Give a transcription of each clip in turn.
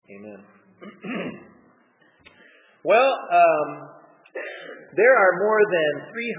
Amen. Well, there are more than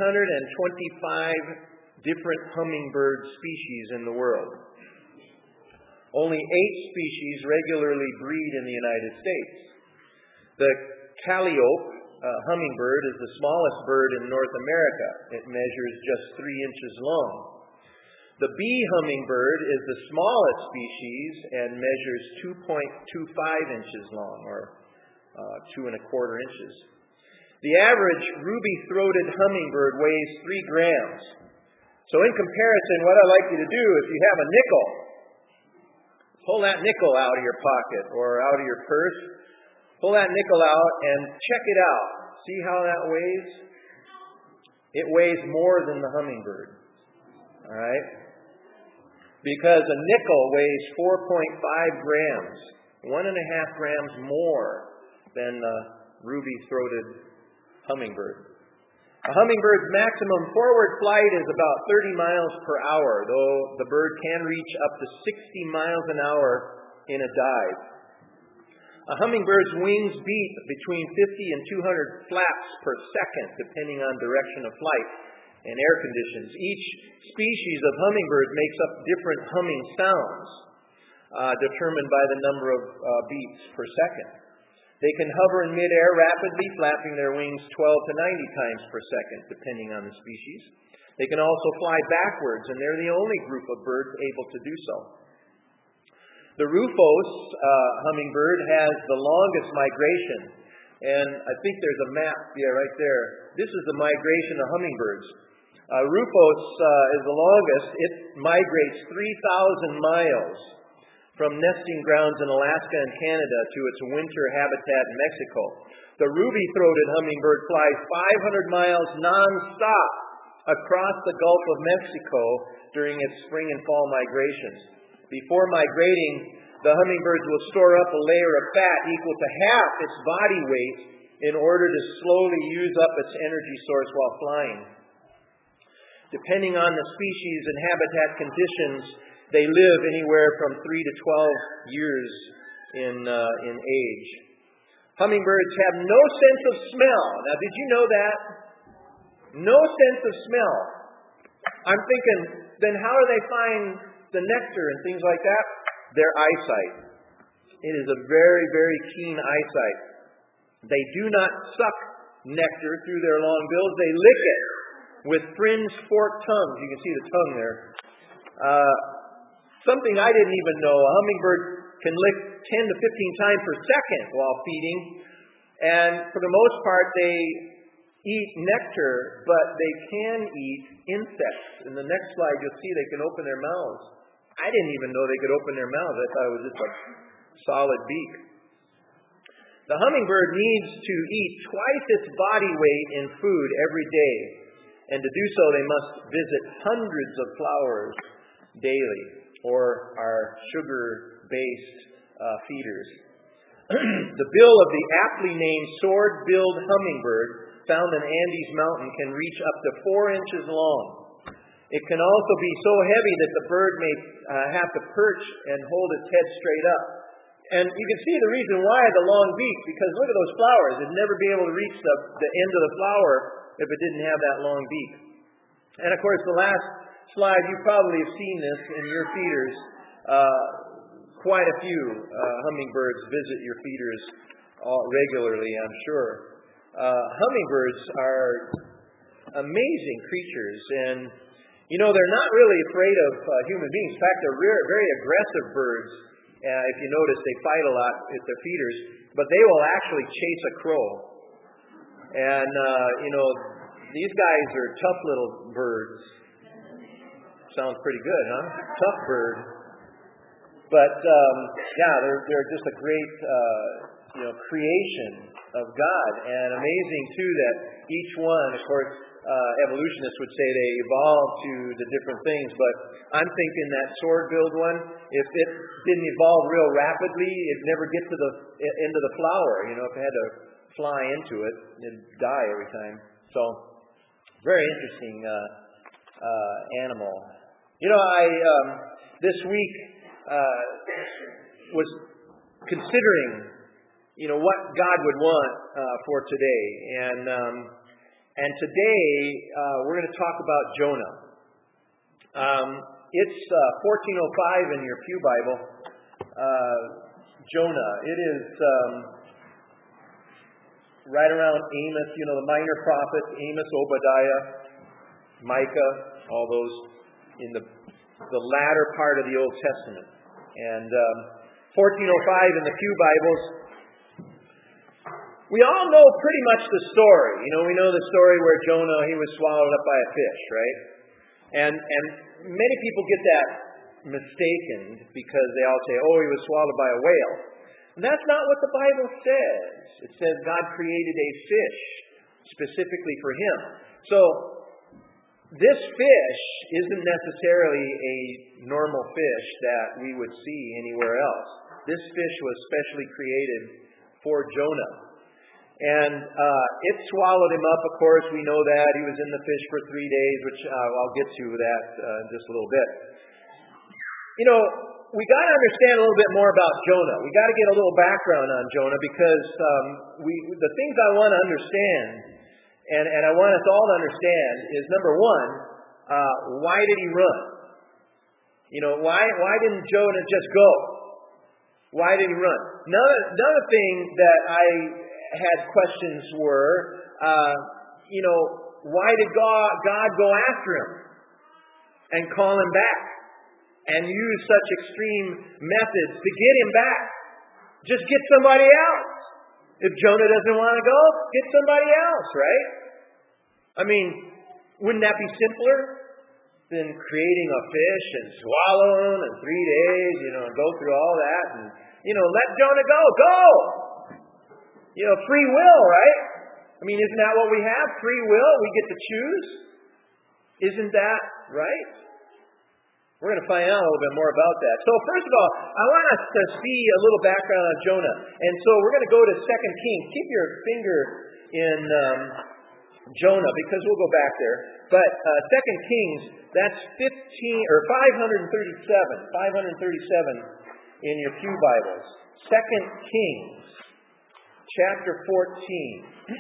325 different hummingbird species in the world. Only 8 species regularly breed in the United States. The calliope hummingbird is the smallest bird in North America. It measures just 3 inches long. The bee hummingbird is the smallest species and measures 2.25 inches long, or 2 1/4 inches. The average ruby-throated hummingbird weighs 3 grams. So in comparison, what I'd like you to do, if you have a nickel, pull that nickel out of your pocket or out of your purse. Pull that nickel out and check it out. See how that weighs? It weighs more than the hummingbird. All right? Because a nickel weighs 4.5 grams, 1.5 grams more than the ruby-throated hummingbird. A hummingbird's maximum forward flight is about 30 miles per hour, though the bird can reach up to 60 miles an hour in a dive. A hummingbird's wings beat between 50 and 200 flaps per second, depending on direction of flight and air conditions. Each species of hummingbird makes up different humming sounds, determined by the number of beats per second. They can hover in midair rapidly, flapping their wings 12 to 90 times per second, depending on the species. They can also fly backwards, and they're the only group of birds able to do so. The rufous hummingbird has the longest migration, and I think there's a map right there. This is the migration of hummingbirds. Rufous is the longest. It migrates 3,000 miles from nesting grounds in Alaska and Canada to its winter habitat in Mexico. The ruby-throated hummingbird flies 500 miles non-stop across the Gulf of Mexico during its spring and fall migrations. Before migrating, the hummingbirds will store up a layer of fat equal to half its body weight in order to slowly use up its energy source while flying. Depending on the species and habitat conditions, they live anywhere from 3 to 12 years in age. Hummingbirds have no sense of smell. Now, did you know that? No sense of smell. I'm thinking, then how do they find the nectar and things like that? Their eyesight. It is a very, very keen eyesight. They do not suck nectar through their long bills. They lick it with fringed forked tongues. You can see the tongue there. Something I didn't even know, a hummingbird can lick 10 to 15 times per second while feeding. And for the most part, they eat nectar, but they can eat insects. In the next slide, you'll see they can open their mouths. I didn't even know they could open their mouths. I thought it was just a solid beak. The hummingbird needs to eat twice its body weight in food every day. And to do so, they must visit hundreds of flowers daily, or are sugar-based feeders. The bill of the aptly named sword-billed hummingbird found in Andes Mountain can reach up to 4 inches long. It can also be so heavy that the bird may have to perch and hold its head straight up. And you can see the reason why the long beak, because look at those flowers. It'd never be able to reach the end of the flower if it didn't have that long beak. And of course, the last slide, you probably have seen this in your feeders. Quite a few hummingbirds visit your feeders regularly, I'm sure. Hummingbirds are amazing creatures, and they're not really afraid of human beings. In fact, they're very aggressive birds. If you notice, they fight a lot with their feeders, but they will actually chase a crow. And these guys are tough little birds. Sounds pretty good, huh? Tough bird. But they're just a great creation of God, and amazing too that each one, of course, evolutionists would say they evolved to the different things, but I'm thinking that sword-billed one, if it didn't evolve real rapidly, it'd never get to the end of the flower. If it had to fly into it, it'd die every time. So, very interesting animal. I this week was considering, what God would want for today. And today we're going to talk about Jonah. It's 1405 in your pew Bible. Jonah. It is right around Amos, the minor prophets, Amos, Obadiah, Micah, all those in the latter part of the Old Testament. And 1405 in the pew Bibles. We all know pretty much the story. We know the story where Jonah, he was swallowed up by a fish, right? And many people get that mistaken because they all say, he was swallowed by a whale. And that's not what the Bible says. It says God created a fish specifically for him. So this fish isn't necessarily a normal fish that we would see anywhere else. This fish was specially created for Jonah. And it swallowed him up, of course. We know that. He was in the fish for 3 days, which I'll get to that in just a little bit. We got to understand a little bit more about Jonah. We got to get a little background on Jonah because the things I want to understand, and I want us all to understand, is number one, why did he run? Why didn't Jonah just go? Why did he run? Another thing that I had questions were, why did God go after him and call him back and use such extreme methods to get him back? Just get somebody else. If Jonah doesn't want to go, get somebody else, right? I mean, wouldn't that be simpler than creating a fish and swallow him in 3 days, and go through all that and, let Jonah go. Go! Free will, right? I mean, isn't that what we have? Free will? We get to choose? Isn't that right? We're going to find out a little bit more about that. So first of all, I want us to see a little background on Jonah. And so we're going to go to 2 Kings. Keep your finger in Jonah because we'll go back there. But 2 Kings, that's 537 in your pew Bibles. 2 Kings. Chapter 14.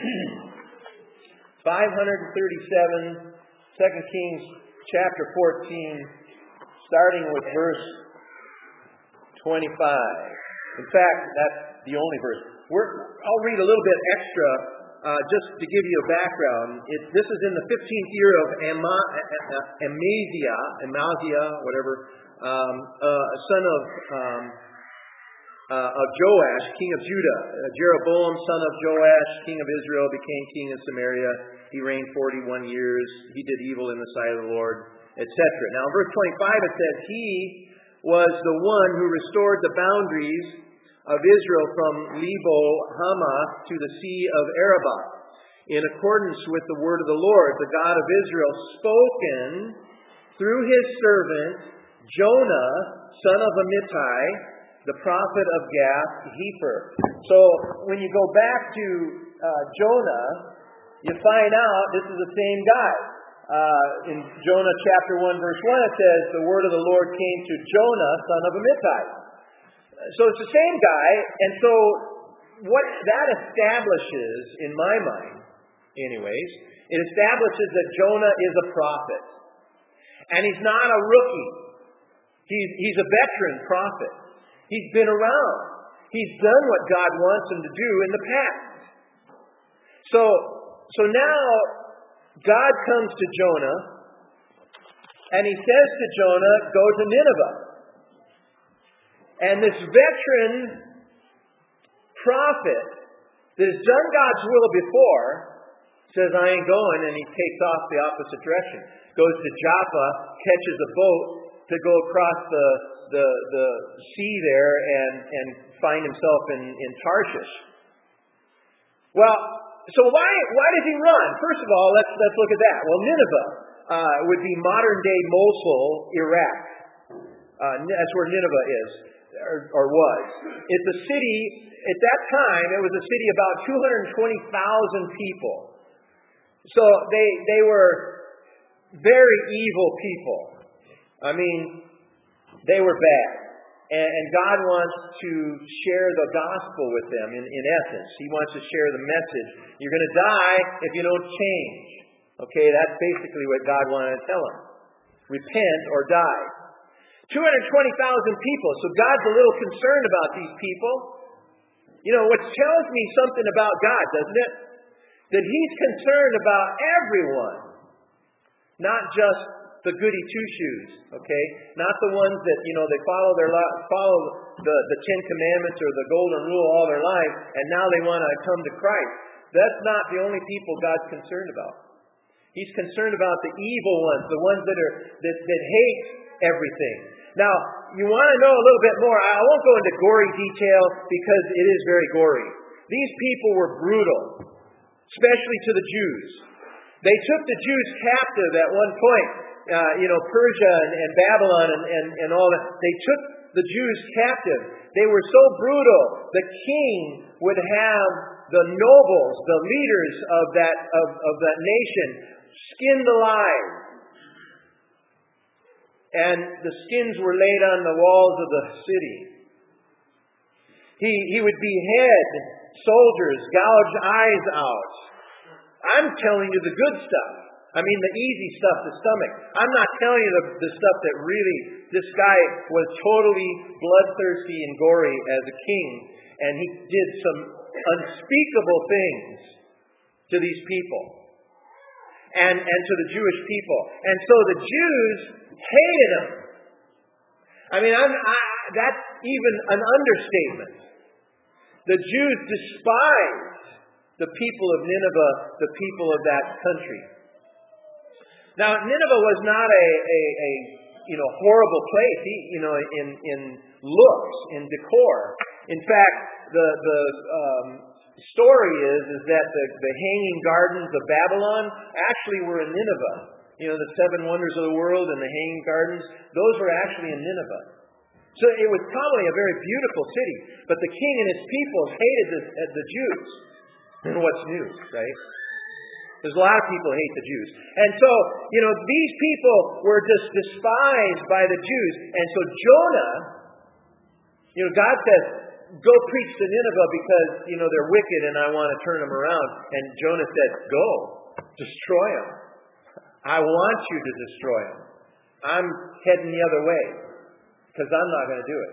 537, 2 Kings chapter 14, starting with verse 25. In fact, that's the only verse. I'll read a little bit extra just to give you a background. This is in the 15th year of Amaziah, whatever, son of Joash, king of Judah. Jeroboam, son of Joash, king of Israel, became king in Samaria. He reigned 41 years. He did evil in the sight of the Lord, etc. Now, in verse 25, it says, he was the one who restored the boundaries of Israel from Lebo Hamath to the Sea of Arabah, in accordance with the word of the Lord, the God of Israel, spoken through his servant Jonah, son of Amittai, the prophet of Gath-hepher. So when you go back to Jonah, you find out this is the same guy. In Jonah chapter 1 verse 1 it says, the word of the Lord came to Jonah, son of Amittai. So it's the same guy, and so what that establishes, in my mind anyways, it establishes that Jonah is a prophet. And he's not a rookie. He's a veteran prophet. He's been around. He's done what God wants him to do in the past. So now God comes to Jonah and he says to Jonah, go to Nineveh. And this veteran prophet that has done God's will before says, I ain't going, and he takes off the opposite direction. Goes to Joppa, catches a boat to go across the sea there and find himself in Tarshish. Well, so why does he run? First of all, let's look at that. Well, Nineveh would be modern-day Mosul, Iraq. That's where Nineveh is, or was. It's a city, at that time, it was a city about 220,000 people. So they were very evil people. I mean, they were bad. And God wants to share the gospel with them in essence. He wants to share the message. You're going to die if you don't change. Okay, that's basically what God wanted to tell them. Repent or die. 220,000 people. So God's a little concerned about these people. You know, which tells me something about God, doesn't it? That He's concerned about everyone. Not just the goody two-shoes, okay? Not the ones that, they follow the Ten Commandments or the Golden Rule all their life, and now they want to come to Christ. That's not the only people God's concerned about. He's concerned about the evil ones, the ones that hate everything. Now, you want to know a little bit more. I won't go into gory detail because it is very gory. These people were brutal, especially to the Jews. They took the Jews captive at one point. Persia and Babylon and all that. They took the Jews captive. They were so brutal. The king would have the nobles, the leaders of that nation, skinned alive. And the skins were laid on the walls of the city. He would behead soldiers, gouge eyes out. I'm telling you the good stuff. I mean the easy stuff, the stomach. I'm not telling you the stuff that really, this guy was totally bloodthirsty and gory as a king. And he did some unspeakable things to these people. And to the Jewish people. And so the Jews hated him. I mean, that's even an understatement. The Jews despised the people of Nineveh, the people of that country. Now, Nineveh was not a horrible place, in looks, in decor. In fact, the story is that the hanging gardens of Babylon actually were in Nineveh. The seven wonders of the world and the hanging gardens, those were actually in Nineveh. So it was probably a very beautiful city. But the king and his people hated the Jews. And what's new, right? There's a lot of people hate the Jews. And so, these people were just despised by the Jews. And so Jonah, God says, go preach to Nineveh because, they're wicked and I want to turn them around. And Jonah said, go, destroy them. I want you to destroy them. I'm heading the other way because I'm not going to do it.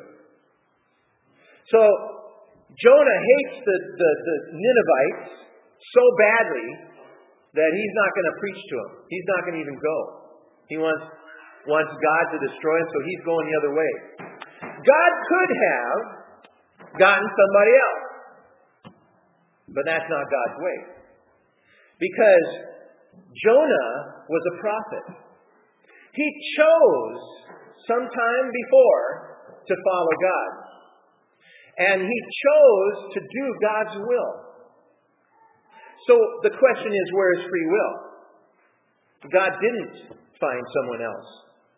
So Jonah hates the Ninevites so badly that he's not going to preach to them. He's not going to even go. He wants God to destroy him, so he's going the other way. God could have gotten somebody else, but that's not God's way. Because Jonah was a prophet. He chose sometime before to follow God. And he chose to do God's will. So the question is, where is free will? God didn't find someone else.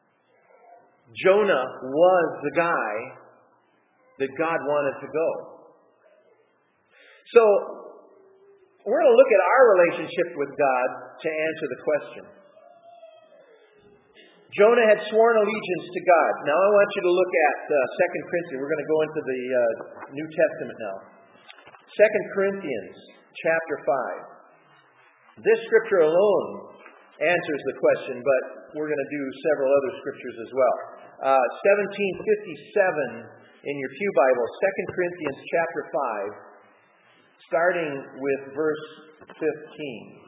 Jonah was the guy that God wanted to go. So we're going to look at our relationship with God to answer the question. Jonah had sworn allegiance to God. Now I want you to look at 2 Corinthians. We're going to go into the New Testament now. 2 Corinthians chapter 5. This scripture alone answers the question, but we're going to do several other scriptures as well. 1757 in your pew Bible, 2 Corinthians chapter 5, starting with verse 15.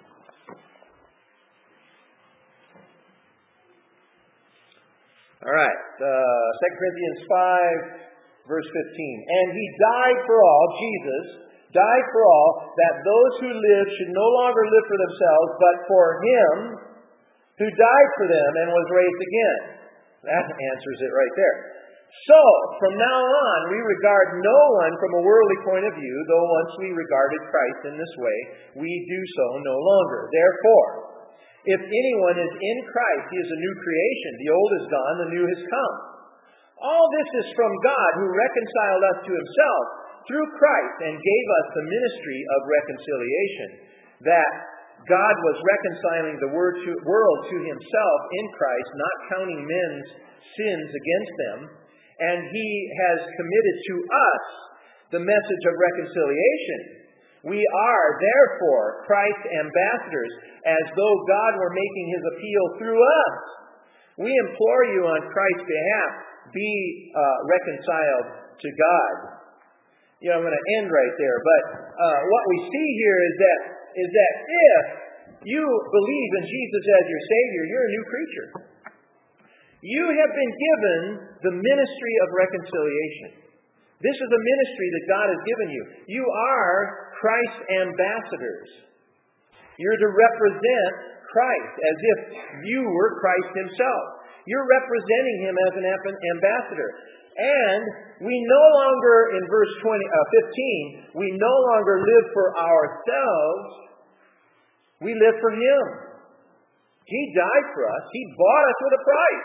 All right, 2 Corinthians 5, verse 15. And he died for all, Jesus died for all, that those who live should no longer live for themselves, but for him who died for them and was raised again. That answers it right there. So, from now on, we regard no one from a worldly point of view, though once we regarded Christ in this way, we do so no longer. Therefore, if anyone is in Christ, he is a new creation. The old is gone, the new has come. All this is from God, who reconciled us to himself through Christ and gave us the ministry of reconciliation, that God was reconciling the world to himself in Christ, not counting men's sins against them, and He has committed to us the message of reconciliation. We are, therefore, Christ's ambassadors, as though God were making His appeal through us. We implore you on Christ's behalf, be reconciled to God. I'm going to end right there, but what we see here is that if you believe in Jesus as your Savior, you're a new creature. You have been given the ministry of reconciliation. This is a ministry that God has given you. You are Christ's ambassadors. You're to represent Christ as if you were Christ Himself. You're representing Him as an ambassador. And we no longer, in verse 15, we no longer live for ourselves. We live for Him. He died for us. He bought us with a price.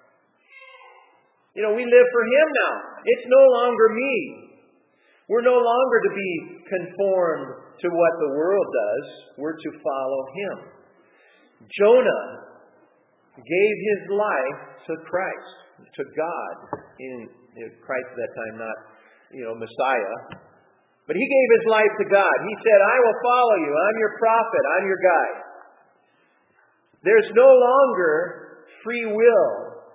We live for Him now. It's no longer me. We're no longer to be conformed to what the world does. We're to follow Him. Jonah gave his life to Christ, to God. In Christ at that time, not Messiah. But he gave his life to God. He said, I will follow you. I'm your prophet. I'm your guide. There's no longer free will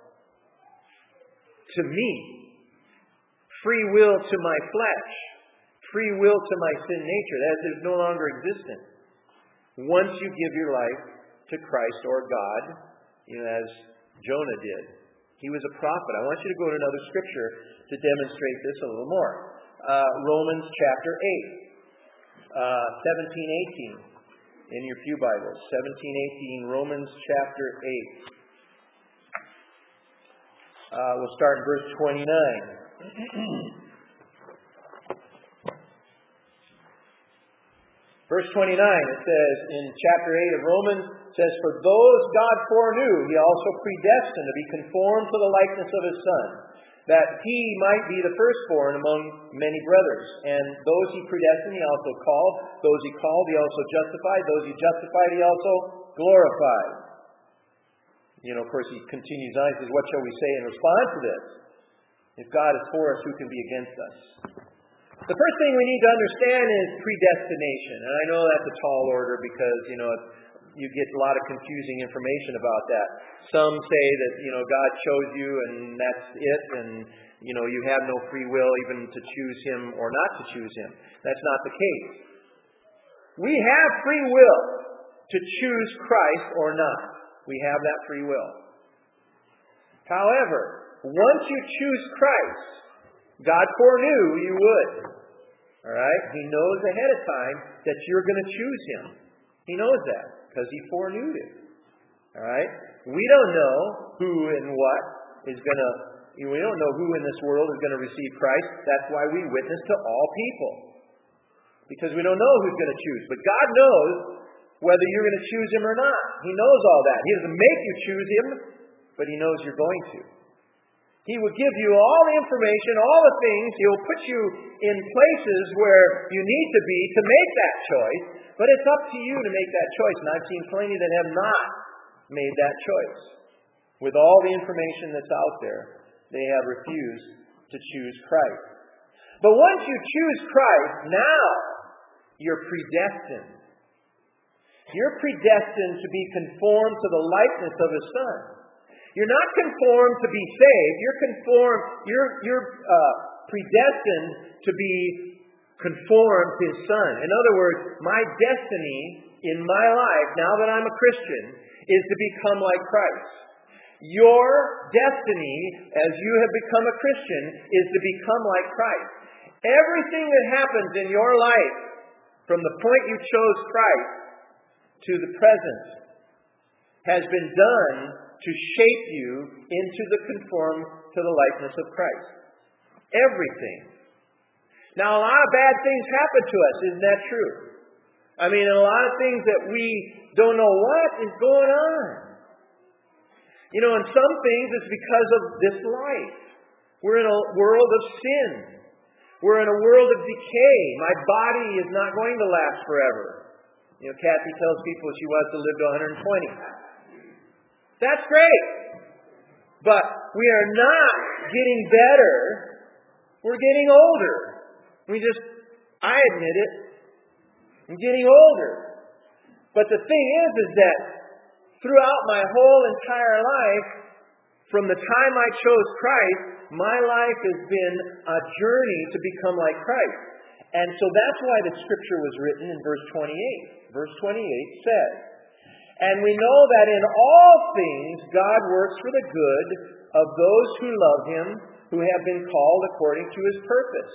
to me. Free will to my flesh. Free will to my sin nature. That is no longer existent. Once you give your life to Christ or God, as Jonah did. He was a prophet. I want you to go to another scripture to demonstrate this a little more. Romans chapter 8, 17-18 in your pew Bibles. 17-18, Romans chapter 8. We'll start in verse 29. Verse 29, it says in chapter 8 of Romans, it says, For those God foreknew, He also predestined to be conformed to the likeness of His Son, that He might be the firstborn among many brothers. And those He predestined, He also called. Those He called, He also justified. Those He justified, He also glorified. Of course, He continues on. He says, what shall we say in response to this? If God is for us, who can be against us? The first thing we need to understand is predestination. And I know that's a tall order because, you get a lot of confusing information about that. Some say that, God chose you and that's it, and, you have no free will even to choose Him or not to choose Him. That's not the case. We have free will to choose Christ or not. We have that free will. However, once you choose Christ, God foreknew you would. All right? He knows ahead of time that you're going to choose Him. He knows that because He foreknew it. All right? We don't know who and what is going to, we don't know who in this world is going to receive Christ. That's why we witness to all people. Because we don't know who's going to choose. But God knows whether you're going to choose Him or not. He knows all that. He doesn't make you choose Him, but He knows you're going to. He will give you all the information, all the things. He'll put you in places where you need to be to make that choice. But it's up to you to make that choice. And I've seen plenty that have not made that choice. With all the information that's out there, they have refused to choose Christ. But once you choose Christ, now you're predestined. You're predestined to be conformed to the likeness of His Son. You're not conformed to be saved. You're predestined to be conformed to His Son. In other words, my destiny in my life, now that I'm a Christian, is to become like Christ. Your destiny, as you have become a Christian, is to become like Christ. Everything that happens in your life, from the point you chose Christ to the present, has been done to shape you into the conform to the likeness of Christ. Everything. Now, a lot of bad things happen to us. Isn't that true? I mean, a lot of things that we don't know what is going on. And some things it's because of this life. We're in a world of sin. We're in a world of decay. My body is not going to last forever. Kathy tells people she wants to live to 120. That's great. But we are not getting better. We're getting older. I admit it. I'm getting older. But the thing is that throughout my whole entire life, from the time I chose Christ, my life has been a journey to become like Christ. And so that's why the scripture was written in verse 28. Verse 28 says, "And we know that in all things God works for the good of those who love Him, who have been called according to His purpose."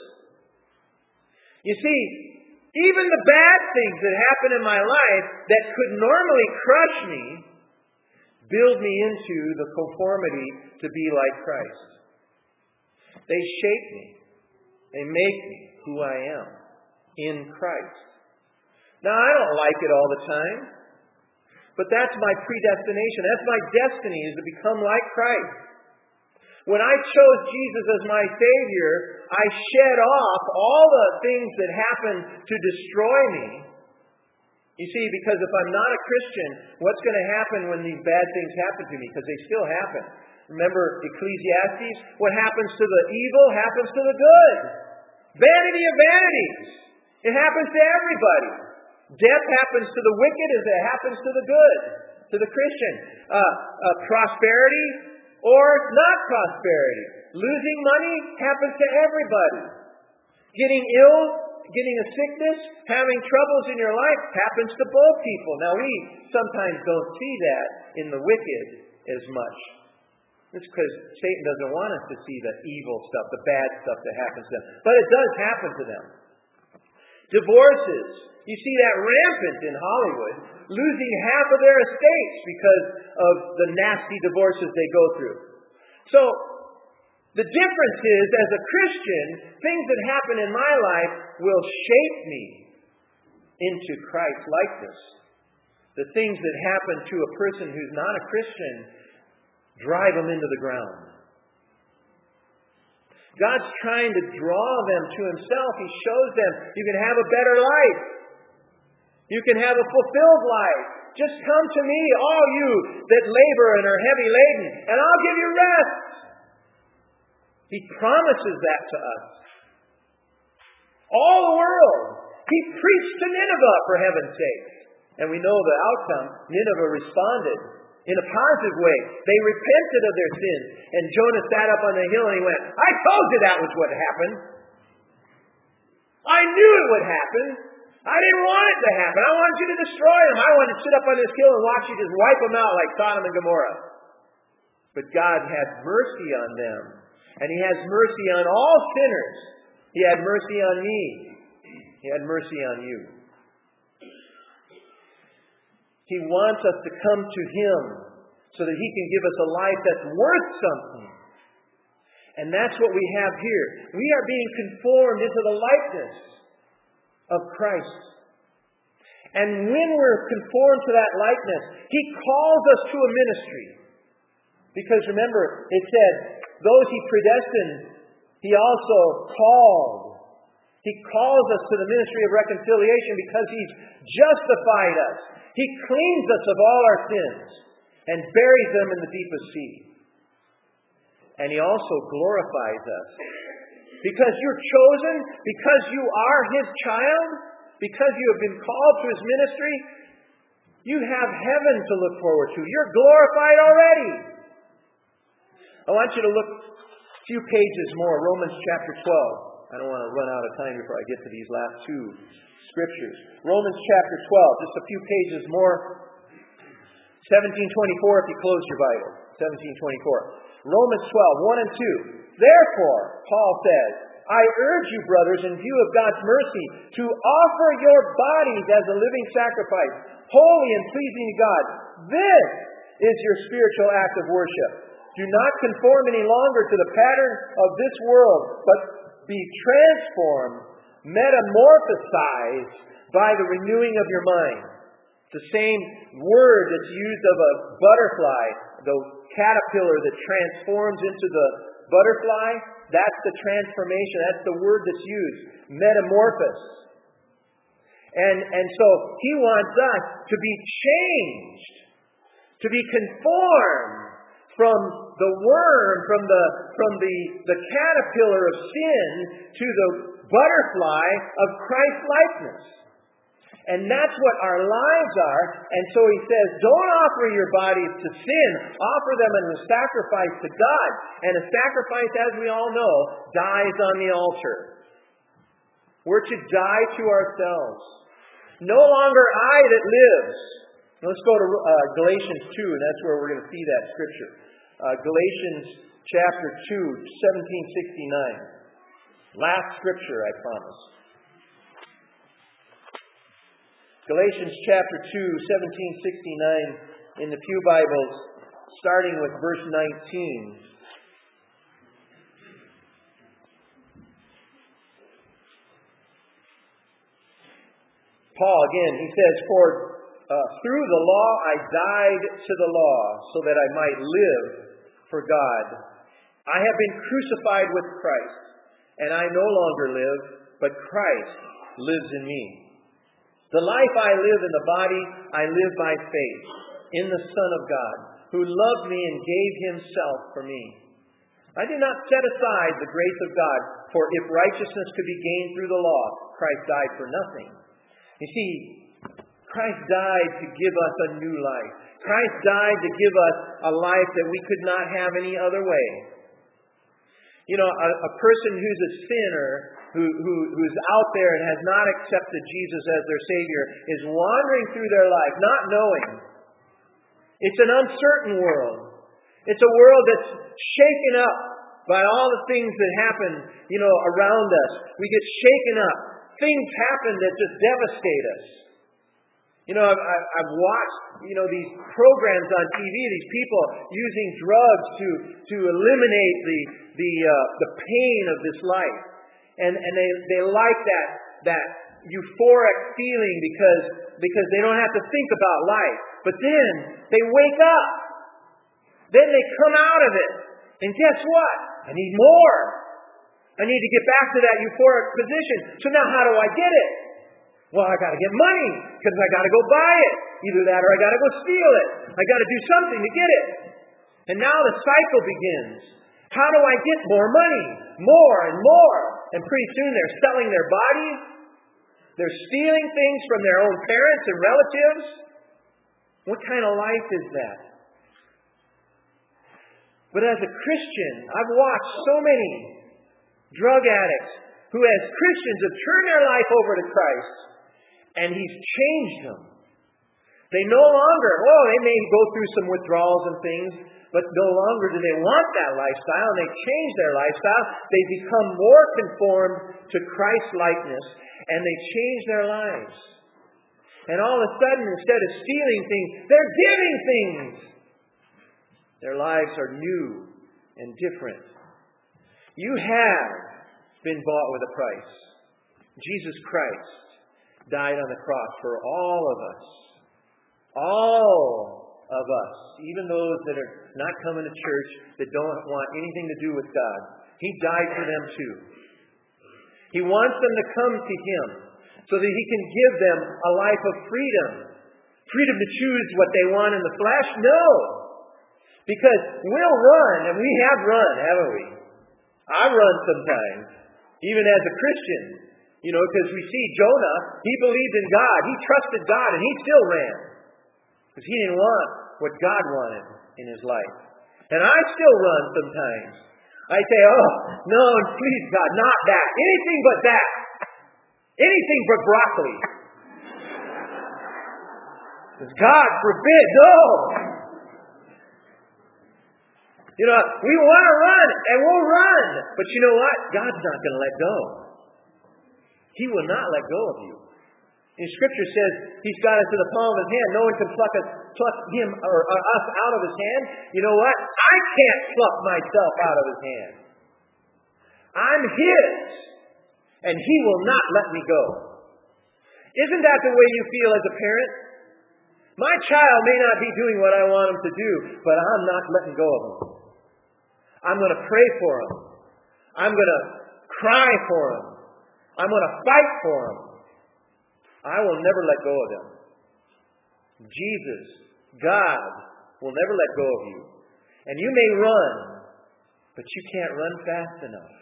You see, even the bad things that happen in my life that could normally crush me, build me into the conformity to be like Christ. They shape me. They make me who I am in Christ. Now, I don't like it all the time, but that's my predestination. That's my destiny, is to become like Christ. When I chose Jesus as my Savior, I shed off all the things that happened to destroy me. You see, because if I'm not a Christian, what's going to happen when these bad things happen to me? Because they still happen. Remember Ecclesiastes? What happens to the evil happens to the good. Vanity of vanities. It happens to everybody. Death happens to the wicked as it happens to the good, to the Christian. Prosperity or not prosperity. Losing money happens to everybody. Getting ill, getting a sickness, having troubles in your life happens to both people. Now, we sometimes don't see that in the wicked as much. It's because Satan doesn't want us to see the evil stuff, the bad stuff that happens to them. But it does happen to them. Divorces. You see that rampant in Hollywood, losing half of their estates because of the nasty divorces they go through. So, the difference is, as a Christian, things that happen in my life will shape me into Christ's likeness. The things that happen to a person who's not a Christian drive them into the ground. God's trying to draw them to Himself. He shows them you can have a better life. You can have a fulfilled life. Just come to me, all you that labor and are heavy laden, and I'll give you rest. He promises that to us. All the world. He preached to Nineveh, for heaven's sake. And we know the outcome. Nineveh responded in a positive way. They repented of their sins. And Jonah sat up on the hill and he went, "I told you that was what happened. I knew it would happen. I didn't want it to happen. I wanted you to destroy them. I wanted to sit up on this hill and watch you just wipe them out like Sodom and Gomorrah." But God had mercy on them. And He has mercy on all sinners. He had mercy on me. He had mercy on you. He wants us to come to Him so that He can give us a life that's worth something. And that's what we have here. We are being conformed into the likeness of Christ. And when we're conformed to that likeness, He calls us to a ministry. Because remember, it said, those He predestined, He also called. He calls us to the ministry of reconciliation because He's justified us. He cleans us of all our sins and buries them in the deepest sea. And He also glorifies us. Because you're chosen, because you are His child, because you have been called to His ministry, you have heaven to look forward to. You're glorified already. I want you to look a few pages more. Romans chapter 12. I don't want to run out of time before I get to these last two scriptures. Romans chapter 12. Just a few pages more. 1724 if you close your Bible. 1724. Romans 12, 1 and 2. Therefore, Paul says, I urge you, brothers, in view of God's mercy, to offer your bodies as a living sacrifice, holy and pleasing to God. This is your spiritual act of worship. Do not conform any longer to the pattern of this world, but be transformed, metamorphosized by the renewing of your mind. It's the same word that's used of a butterfly, the caterpillar that transforms into the butterfly. That's the transformation. That's the word that's used. Metamorphose. And so He wants us to be changed, to be conformed from the worm, from the caterpillar of sin to the butterfly of Christ-likeness. And that's what our lives are. And so he says, don't offer your bodies to sin. Offer them as a sacrifice to God. And a sacrifice, as we all know, dies on the altar. We're to die to ourselves. No longer I that lives. Let's go to Galatians 2, and that's where we're going to see that scripture. Galatians chapter 2, 1769. Last scripture, I promise. Galatians chapter 2, 1769 in the Pew Bibles, starting with verse 19. Paul, again, he says, For through the law I died to the law, so that I might live for God. I have been crucified with Christ, and I no longer live, but Christ lives in me. The life I live in the body, I live by faith in the Son of God, who loved me and gave himself for me. I do not set aside the grace of God, for if righteousness could be gained through the law, Christ died for nothing. You see, Christ died to give us a new life. Christ died to give us a life that we could not have any other way. You know, a person who's a sinner, who's out there and has not accepted Jesus as their Savior, is wandering through their life, not knowing. It's an uncertain world. It's a world that's shaken up by all the things that happen, around us. We get shaken up. Things happen that just devastate us. I've watched, these programs on TV, these people using drugs to eliminate the pain of this life. And they like that euphoric feeling because they don't have to think about life. But then they wake up. Then they come out of it. And guess what? I need more. I need to get back to that euphoric position. So now how do I get it? Well, I got to get money because I got to go buy it. Either that or I got to go steal it. I got to do something to get it. And now the cycle begins. How do I get more money? More and more. And pretty soon they're selling their bodies. They're stealing things from their own parents and relatives. What kind of life is that? But as a Christian, I've watched so many drug addicts who as Christians have turned their life over to Christ, and He's changed them. They no longer, they may go through some withdrawals and things, but no longer do they want that lifestyle, and they change their lifestyle. They become more conformed to Christ-likeness, and they change their lives. And all of a sudden, instead of stealing things, they're giving things. Their lives are new and different. You have been bought with a price. Jesus Christ died on the cross for all of us. All of us. Even those that are not coming to church, that don't want anything to do with God. He died for them too. He wants them to come to Him so that He can give them a life of freedom. Freedom to choose what they want in the flesh? No. Because we'll run, and we have run, haven't we? I run sometimes, even as a Christian. Because we see Jonah, he believed in God. He trusted God, and he still ran. Because he didn't want what God wanted in his life. And I still run sometimes. I say, no, please God, not that. Anything but that. Anything but broccoli. Because God forbid, no. We want to run, and we'll run. But you know what? God's not going to let go. He will not let go of you. And Scripture says He's got us in the palm of His hand. No one can pluck Him or us out of His hand. You know what? I can't pluck myself out of His hand. I'm His, and He will not let me go. Isn't that the way you feel as a parent? My child may not be doing what I want him to do, but I'm not letting go of him. I'm going to pray for him. I'm going to cry for him. I'm going to fight for him. I will never let go of them. Jesus, God, will never let go of you. And you may run, but you can't run fast enough.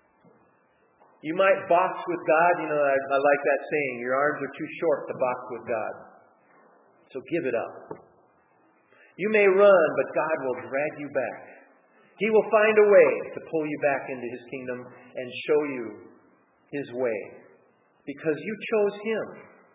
You might box with God. You know, I like that saying, your arms are too short to box with God. So give it up. You may run, but God will drag you back. He will find a way to pull you back into His kingdom and show you His way. Because you chose Him.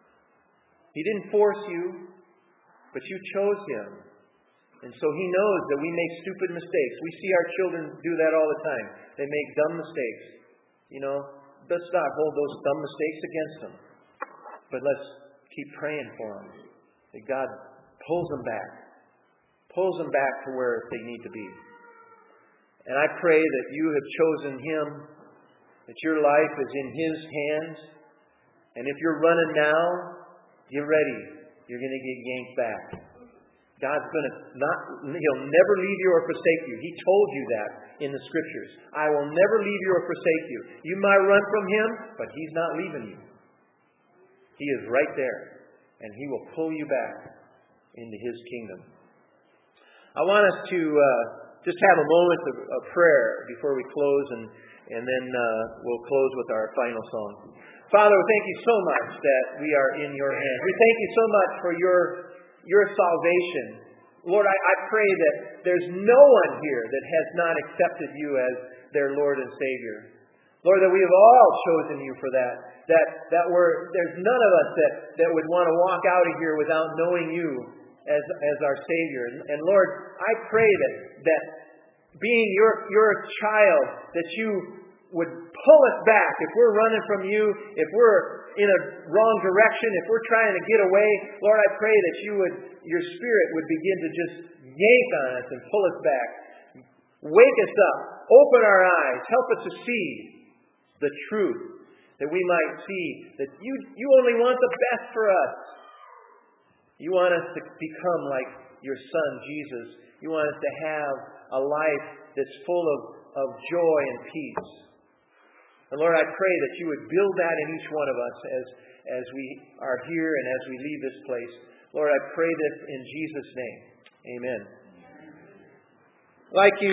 He didn't force you, but you chose Him. And so He knows that we make stupid mistakes. We see our children do that all the time. They make dumb mistakes. You know, let's not hold those dumb mistakes against them. But let's keep praying for them. That God pulls them back. Pulls them back to where they need to be. And I pray that you have chosen Him. That your life is in His hands. And if you're running now, get ready. You're going to get yanked back. God's going to He'll never leave you or forsake you. He told you that in the Scriptures. I will never leave you or forsake you. You might run from Him, but He's not leaving you. He is right there. And He will pull you back into His kingdom. I want us to just have a moment of prayer before we close, and then we'll close with our final song. Father, we thank you so much that we are in your hands. We thank you so much for your salvation. Lord, I pray that there's no one here that has not accepted you as their Lord and Savior. Lord, that we have all chosen you for that. There's none of us that would want to walk out of here without knowing you as our Savior. And Lord, I pray that being your child, that you would pull us back if we're running from you, if we're in a wrong direction, if we're trying to get away. Lord, I pray that your Spirit would begin to just yank on us and pull us back. Wake us up. Open our eyes. Help us to see the truth, that we might see that you only want the best for us. You want us to become like your Son, Jesus. You want us to have a life that's full of joy and peace. And Lord, I pray that you would build that in each one of us as we are here and as we leave this place. Lord, I pray this in Jesus' name. Amen. Like you.